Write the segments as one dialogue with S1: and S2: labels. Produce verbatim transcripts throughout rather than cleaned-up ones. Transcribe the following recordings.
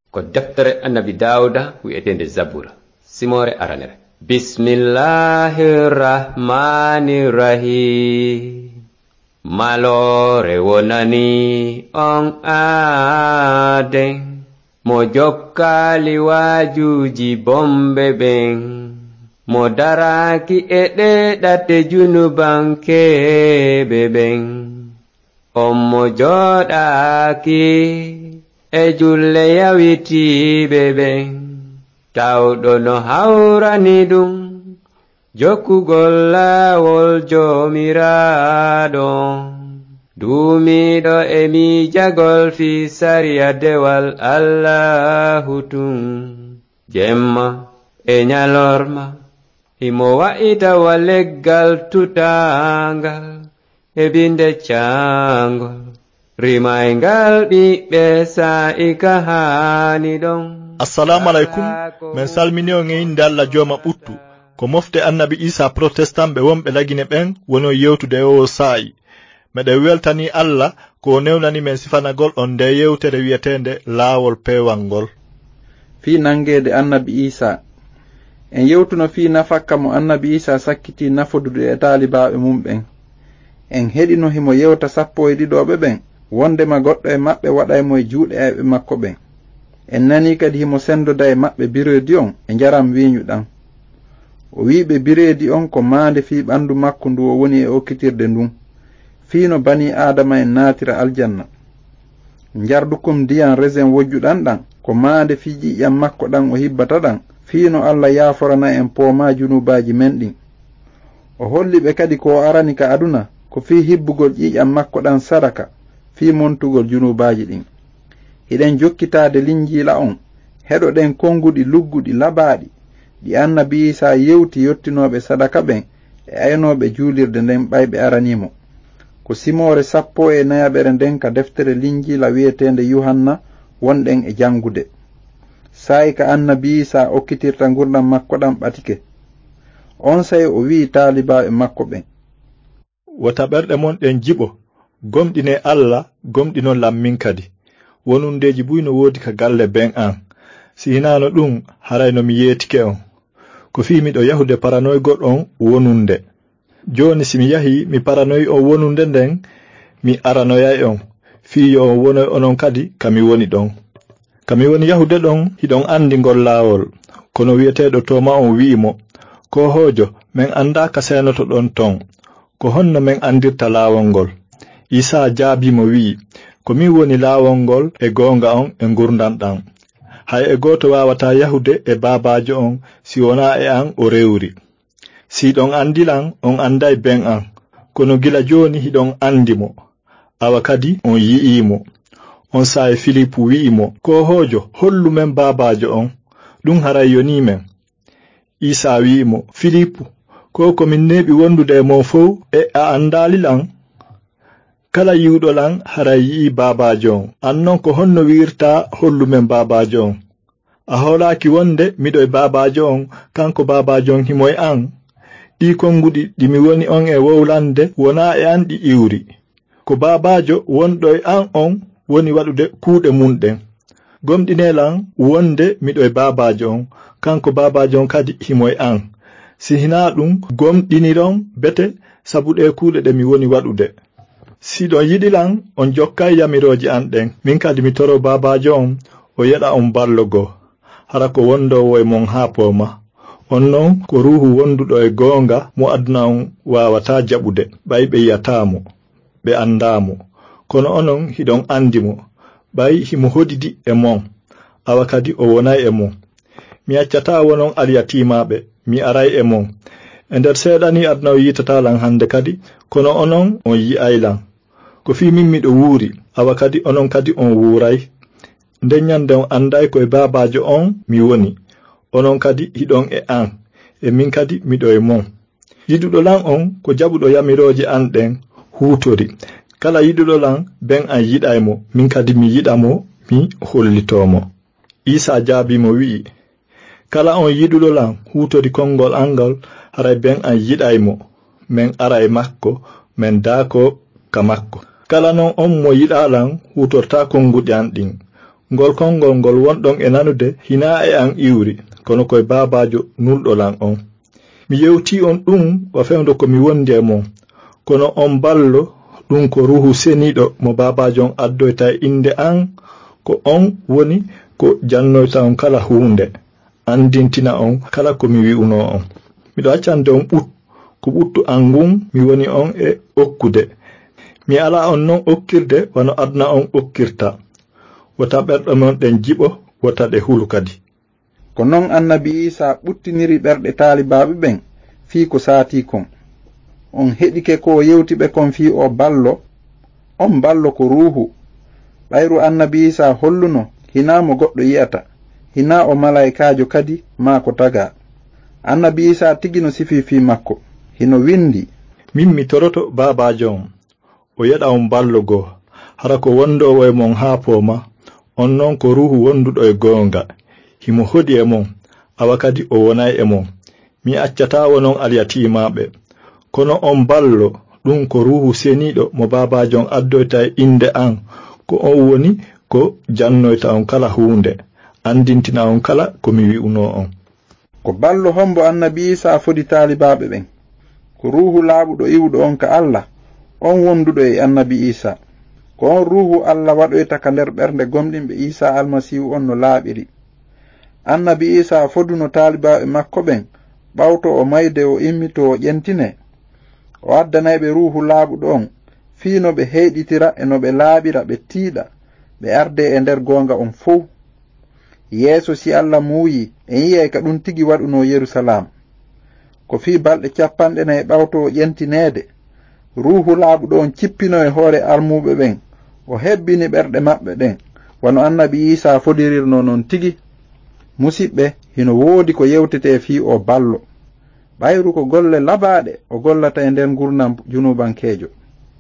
S1: ko deftere annabi Dawuda wi'etende Zabura simore aranere. Bismillahirrahmanirrahim. Malore wonani on aden mo jokkali wajuji bombe ben mo daraki e ɗeɗate junubankebe ben on mo joɗaki e julle yawitiɓe ben tawɗo no hawrani ɗum jokkugol laawol jomiraɗo duumiɗo e miijagol fi sariya dewal Allahu tun jemma e nyalorma himo wa'ita leggal tutangal e binde cangol rimayngal ɓiɓɓe sa'ika hani ɗon.
S2: Assalamu alaikum. Men salmini on e inde Allah joma ɓuttu ko mofte annabi Isa protestant ɓe wonɓe lagine ɓen wono yewtude o sa'i. Meɗen weltani Allah ko newnani men sifanagol on nde yewtere wi'etende laawol pewangol.
S3: Fi nangede annabi Isa en yewtuno fi nafakka mo annabi Isa sakkiti nafodude e taalibaɓe mum ɓen. En heɗino himo yewta sappo e ɗiɗoɓe ɓen wondema goɗɗo e maɓɓe waɗaymo e juuɗe ayɓe makko ɓen. En nani kadi himo sendoda e maɓɓe biredi on e njaram wiñuɗan. O wiɓe biredi on ko maande fi ɓandu makko ndu o woni e okkitirde ndun fiino bani adama en naatira aljanna. Njardukum ndiyan resen wojjuɗan ɗan ko maande fi ƴiƴam makko ɗan o hibbata ɗan fiino Allah yaaforana en pooma junubaji men ɗin. O holli ɓe kadi ko arani ka aduna ko fi hibbugol ƴiƴam makko ɗan sadaka fi montugol junubaji ɗin. Hiɗen jokkitaade linjiila on heɗoɗen konguɗi lugguɗi labaɗi ɗi annabi Isa yewti yottinoɓe sadaka ɓen e aynoɓe juulirde nden ɓayɓe aranimo ko simore sappo e nayaɓere nden ka deftere linjiila wi'etende Yuhanna wonɗen e jangude. Sa'i ka annabi Isa okkitirta gurdam makko ɗam ɓatike on sayi o wi'i taalibaɓe makko ɓen,
S2: wota ɓerɗe mon ɗen jiɓo gomɗine Allah gomɗino lammin kadi wonundeji buyno wodi ka galle ben an si hinano ɗum harayno mi yetike on ko fi miɗo yahude paranoygol on wonunde. Joni simi yahi mi paranoy on wonunde nden mi aranoyay on fiyo on wonoy onon kadi kami woni ɗon. Kami woni yahude ɗon hiɗon andi ngol laawol kono wi'eteɗo Toma on wi'imo ko hojo men anda ka senoto ɗon ton ko honno men andirta laawol ngol. Isa jaabimo wi'i ko mi woni laawol ngol e gonga on e gurdam ɗam. Hay e goto wawata yahude e babajo on si wona e an o rewri. Si ɗon andilan on anday ben an kono gila joni hiɗon andimo awa kadi on yi'imo. On sa e Filipu wi'imo ko hojo hollu men babajo on ɗum haray yoni men. Isa wi'imo Filipu ko ko min neɓi wondude e mon fow e a andalilan. Kala yiwɗolan haray yi'i babajo on annon ko honno wirta hollumen babajo on. A holaki wonde miɗo e babajo on kanko babajo on himoy an. Ɗi konguɗi ɗimi woni on e wowlande wona e an ɗi iwri ko babajo wonɗo e an on woni waɗude kuuɗe mum ɗen. Gomɗinelan wonde miɗo e babajo on kanko babajo on kadi himoy an. Si hina ɗum gomɗiniron bete sabuɗe kuuɗe ɗe mi woni waɗude. Si ɗon yiɗilan on jokkay yamiroji an ɗen min kadi mi toro babajo on o yeɗa on ballogo hara ko wondowo e mon ha pooma. On non ko ruhu wonduɗo e gonga mo aduna on wawata jaɓude ɓay ɓe yiyatamo ɓe andamo kono onon hiɗon andimo ɓay himo hodidi e mon awa kadi o wonay e mon. Mi accata wonon aliyatimaɓe mi aray e mon e nder seeɗani aduna o yitatalan hande kadi kono onon on yi'aylan ko fi min miɗo wuuri awa kadi onon kadi on wuuray. Nden nyande on anday koye babajo on mi woni onon kadi hiɗon e an e min kadi miɗo e mon. Yiɗuɗolan on ko jaɓuɗo yamiroje an ɗen huutori. Kala yiɗuɗolan ben an yiɗaymo min kadi mi yiɗamo mi hollitomo. Isa jaabimo wi'i kala on yiɗuɗolan huutori kongol angal haray ben an yiɗaymo men ara e makko men daako ka makko. Kala non on mo yiɗalan huutorta konguɗi an ɗin ngol kongol ngol wonɗon e nanude hina e an iwri kono koye babajo nulɗo lan on. Mi yewti on ɗum o fewndo ko mi wondi e mon kono on ballo ɗum ko ruhu seniɗo mo babajon addoyta inde an ko on woni ko jannoyta on kala hunde andintina on kala ko mi wi'uno on. Miɗo accande on ɓut ko ɓuttu an ngun mi woni on e okkude. Mi ala on non okkirde wano adna on okkirta. Wota ɓerɗe mon ɗen jiɓo wota ɗe hulu kadi.
S3: Ko non annabi Isa ɓuttiniri ɓerɗe taalibaɓe ɓen fii ko saati kon. On heɗike ko yewtiɓe kon fii o ballo, on ballo ko ruuhu. Ɓayru annabi Isa holluno hina mo goɗɗo yi'ata, hina o malaikajo kadi ma ko taga. Annabi Isa tigino sifi fii makko, hino windi.
S2: Min mi toroto babajo on, o yeɗa on ballo goo, hara ko wondowo e mon haa pooma, on non ko ruuhu wonduɗo e goonga, himo hoɗi e mon, awa kadi o wonay e mon. Mi accata wonon alyatimaɓe, kono on ballo ɗum ko ruuhu seniɗo mo babajon addoyta e inde an ko on woni ko jannoyta on kala hunde andintina on kala ko mi wi'uno on.
S3: Ko ballo hombo annabi Isa fodi taalibaɓe ɓen, ko ruuhu laaɓuɗo iwɗo on ka Allah, on wonduɗo e annabi Isa. Ko on ruuhu Allah waɗoyta ka nder ɓernde gomɗinɓe Isa almasihu on no laaɓiri. Annabi Isa foduno taalibaɓe makko ɓen ɓawto o mayde o immito o ƴentine. O addanayɓe ruuhu laaɓuɗo on fii no ɓe heyɗitira e no ɓe laaɓira ɓe tiiɗa ɓe arde e nder goonga on fof. Yeeso si Allah muuyi en yiyay ka ɗum tigi waɗuno Yerusalam. Ko fii balɗe capanɗe nayi ɓawto o ƴentineede, ruuhu laaɓuɗo on cippino e hoore almuɓe ɓen, o hebbini ɓerɗe maɓɓe ɗen, wano annabi Isa fodirirno non tigi. Musidɓe, hino woodi ko yewtete fii o ballo. Ɓayru ko golle labaɗe o gollata e nder gurnam junubankeejo.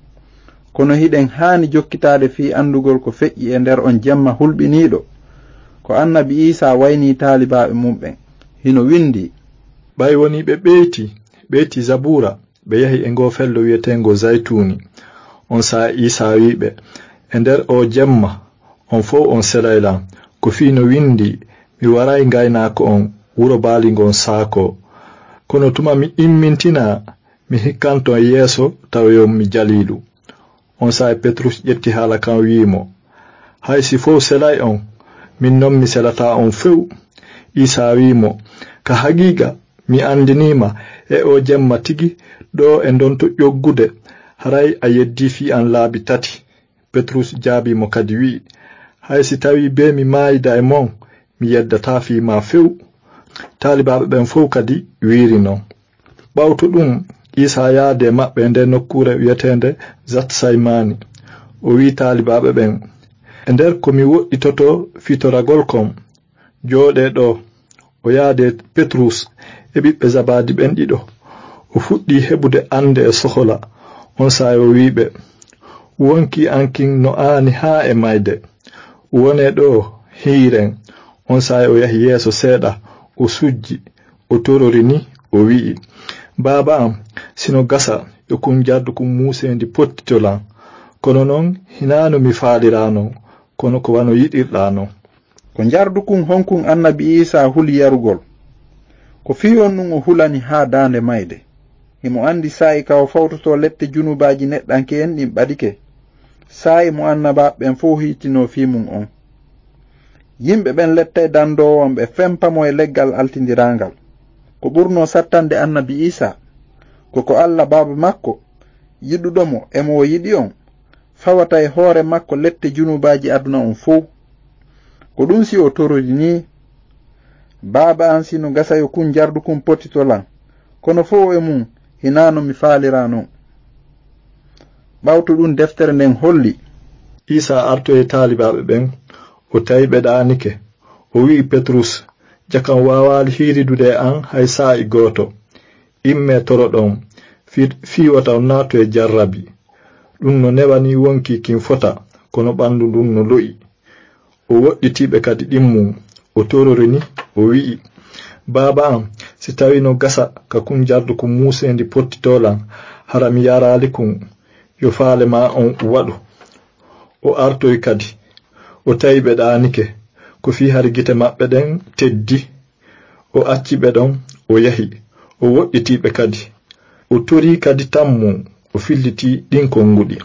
S3: Kono hiɗen haani jokkitaade fii andugol ko feƴƴi e nder on jemma hulɓiniiɗo, ko annabi Isa wayni taalibaɓe mum ɓen. Hino windi.
S2: Ɓay woni ɓe ɓeyti, ɓeyti Zabura, ɓe yahi e ngo fello wi'etengo Zaytuni. On saa Isa wiɓe, e nder o jemma, on fof on selaylan, ko fii no windi, mi waray ngaynaako on, wuro baalingon saako. Kono tuma mi immintina, mi hikkanto yeeso taw mi jalilu. On saa Petrus ƴetti haala kan wiimo, hay si fof selay on, min non mi selata on few. Isa wiimo, ka hagiga mi andinima e o jemma tigi ɗo e ndonto ƴoggude, haray a yeddi fi an laabi tati. Petrus jaabimo kadi wi, hay si tawi be mi maayida e mon, mi yeddata fi ma few. Taalibaɓe ɓen fof kadi wiiri non. Ɓawto ɗum Isa yaade maɓɓe nde nokkure wi'etende Zat Saymani. O wi taalibaɓe ɓen, e nder ko mi woɗɗitoto fitoragol kon, jooɗe ɗo. O yaade Petrus e ɓiɓɓe Zabadi ɓen ɗiɗo. O fuɗɗi heɓude ande e sohola. On saa o wiɓe, wonki ankin no aani haa e mayde. Wone ɗo hiiren. On saa o yahi yeeso seeɗa, o sujji, o torori ni, o wi'i, Baaba am, sino gasa yo kun jardu kun muusendi pottitolan, kono non hinaano mi faalirano, kono ko wano yiɗirɗa non.
S3: Ko jardu kun honkun annabi Isa huli yarugol. Ko fii on ɗum o hulani haa daande mayde. Himo andi saa'i ka o fawtoto lette junubaji neɗɗanke en ɗin ɓadike. Saa'i mo annabaɓe ɓen fof hiitino fii mum on. Yimɓe ɓen lette dandowon ɓe fempamo e leggal altidirangal. Ko ɓurno sattande annabi Isa, koko Allah Baba makko yiɗuɗomo e mo yiɗi on, fawata e hoore makko lette junubaji aduna on fof. Ko ɗum si o torodi ni, Baba an sino gasayo kun jardu kun potitolan, kono fof e mum hinano mi faalira non. Ɓawto ɗum deftere nden holli.
S2: Isa arto e taalibaɓe ɓen, o tawi ɓe ɗaanike, o wi'i Petrus, jakam wawali hiiridude an hay saa'i gooto. Imme toroɗon, fiiwata on naato e jarrabi. Ɗum no newani wonki kin fota, kono ɓandu ɗum no lo'i. O woɗɗitiɓe kadi ɗimmum, o torori ni, o wi'i, Baaba am, si tawi no gasa ka kun jardu kun muusendi pottitolan, hara mi yarali kun, yo faale ma on waɗu. O artoy kadi, o tawi ɓe ɗaanike ko fi har gite maɓɓe ɗen teddi. O acci ɓe ɗon o yahi o woɗɗitiɓe kadi o tori kadi tammu o filliti ɗin konguɗi.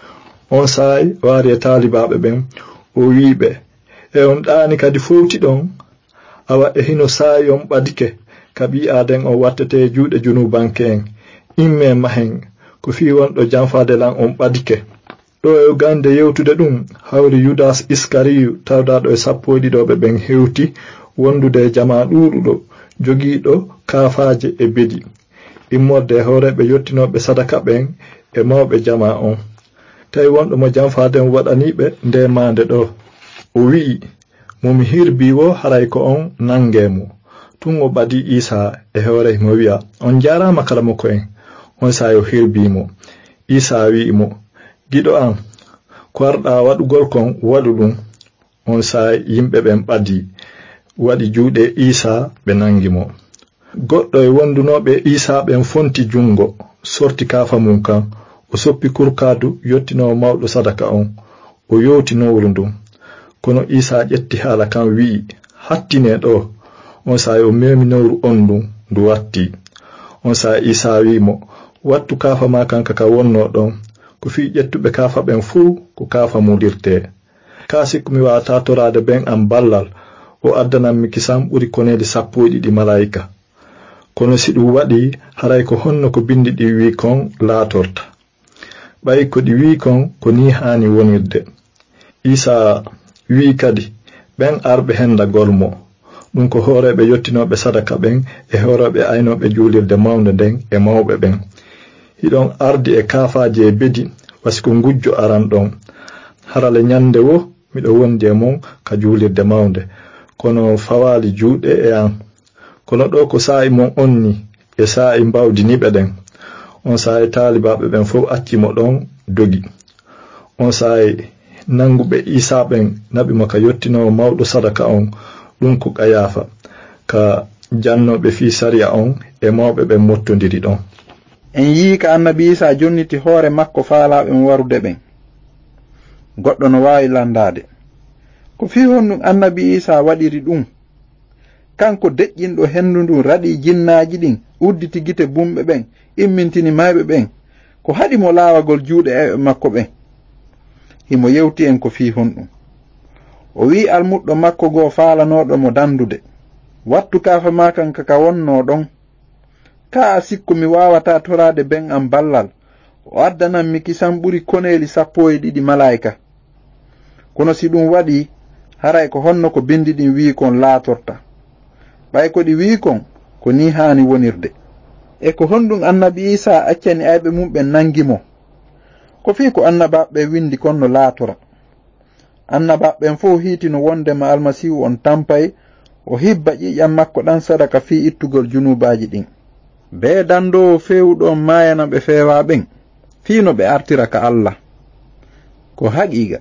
S2: On saay waari e taalibaɓe ɓen o wiiɓe e on ɗaani kadi fowti ɗon awa e hino saayi on ɓadike ka ɓi aaden o wattete juuɗe junubanke en imme mahen ko fi wonɗo janfade lan on ɓadike. ɗo e gande yewtude ɗum hawri Yudas Iskariyu tawdaɗo e sappo e ɗiɗoɓe ɓen hewti wondude jama ɗuɗuɗo jogiiɗo kaafaje e bedi immorde hooreɓe yottinoɓe sadaka ɓen e mawɓe jama on. tawi wonɗo mo janfaden waɗaniɓe nde mande ɗo o wi'i momi hirbi wo haray ko on nangemo. tun o ɓadi Isa e hoore mo wi'a on jarama kala mo ko en. on sa yo hirbimo. Isa wi'i mo giɗo an ko arɗa waɗugol kon waɗu ɗum. on sa yimɓe ɓen ɓadi waɗi juuɗe Isa ɓe nangi mo. goɗɗo e wondunoɓe Isa ɓen fonti jungo sorti kafa mum kan o soppi kurkadu yottino mawɗo sadaka on o yowti nowru ndum. kono Isa ƴetti haala kan wi'i hattine ɗo. on sa o memi nowru on ndum ndu watti. on sa Isa wi'imo wattu kafa ma kan kaka wonno ɗon ko fi ƴettuɓe kafa ɓen fuu ko kafa mulirte. kasi ko mi wata torade ben am ballal o addanan mi kisam ɓuri konede sappo e ɗiɗi malaika. kono si ɗum waɗi haray ko honno ko bindi ɗi wi kon laatorta. ɓayi ko ɗi wi kon ko ni hani wonirde. Isa wi kadi ɓen arɓe henda golmo ɗum ko hooreɓe yottinoɓe sadaka ɓen e hooreɓe aynoɓe juulirde mawnde nden e mawɓe ɓen. hiɗon ardi e kaafaji e bedi wasi ko ngujjo aran ɗon. harale nyande wo miɗo wondi e mon ka juulirde mawnde kono fawali juuɗe e an. kono ɗo ko sa'i mon onni e sa'i mbawdiniɓe ɗen. on sa'i taalibaɓe ɓen fof accimo ɗon dogi. on sa'i nanguɓe Isa ɓen naɓi mo ka yottinowo mawɗo sadaka on ɗum ko Qayafa ka jannoɓe fi sariya on e mawɓe ɓen mottodiri ɗon.
S3: en yii ka annabi Isa jonniti hoore makko faalaɓe mo warude ɓen. goɗɗo no wawi landade ko fi honɗum annabi Isa waɗiri ɗum. kanko deƴƴinɗo hendu ndu raɗi jinnaji ɗin udditi gite bumɓe ɓen immintini mayɓe ɓen ko haɗi mo laawagol juuɗe eɓe makko ɓen. himo yewti en ko fi honɗum. o wi almuɗɗo makko goo faalanoɗo mo dandude wattu kafa ma kan kaka wonno ɗon. ka a sikku mi wawata torade ben am ballal o addanan mi kisam ɓuri koneli sappo e ɗiɗi malaika. kono si ɗum waɗi haray ko honno ko bindi ɗin wi kon laatorta. ɓay ko ɗi wi kon ko ni hani wonirde. e ko honɗum annabi Isa accani ayɓe mum ɓen nangimo. ko fi ko annabaɓe windi kon no laatora. annabaɓen fof hiitino wondema almasihu on tampay o hibba ƴiƴam makko ɗan sadaka fi ittugol junubaji ɗin. be dandowo fewuɗon mayana ɓe feewaɓen fiino ɓe artira ka Allah. ko haqiqa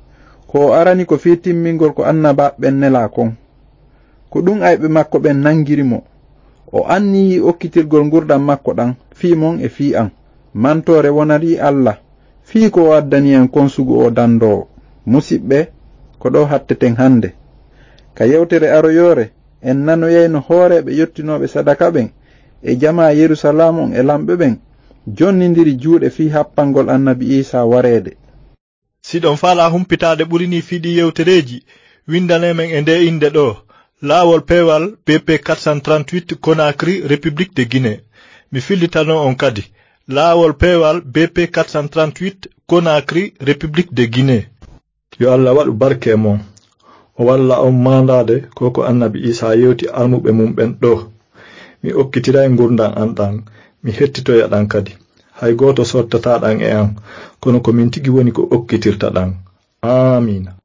S3: ko arani ko fi timmingol ko annabaɓen nela kon. ko ɗum ayɓe makko ɓen nangirimo o anniyi okkitirgol ngurdam makko ɗan fi mon e fi an. mantore wonari Allah fi ko waddani en konsugu o dandowo. musidɓe ko ɗo hatteten hande ka yewtere aroyore en nanoyayno hooreɓe yottinoɓe sadaka ɓen e jama Yerusalem on e lamɓe ɓen jonnidiri juuɗe fi happangol annabi Isa wareede.
S2: siɗon faala humpitade ɓurini fiɗi yewtereji windanemen e nde inde ɗo laawol peewal B P quatre cent trente-huit Conakry République de Guinée. mi fillitano on kadi laawol peewal B P quatre cent trente-huit Conakry République de Guinée. yo Allah waɗu barke mon o walla on mandade koko annabi Isa yewti almuɓe mum ɓen ɗo. mi okkitiray gurdam an ɗan mi hettitoya ɗan kadi hay goto sottata ɗan e an kono ko min tigi woni ko okkitirta ɗan. amina.